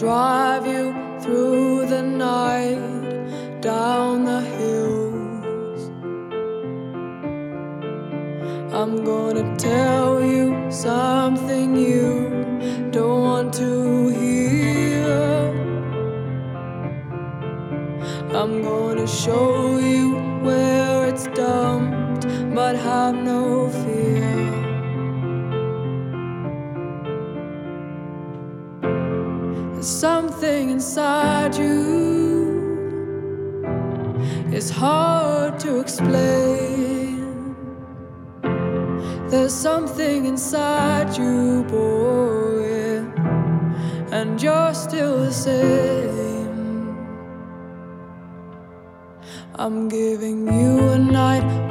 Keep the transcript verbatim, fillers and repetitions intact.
drive you through the night, down the hills. I'm gonna tell you something you don't want to hear. I'm gonna show you where it's dumped, but have no fear. There's something inside you, it's hard to explain. There's something inside you, boy, and you're still the same. I'm giving you a night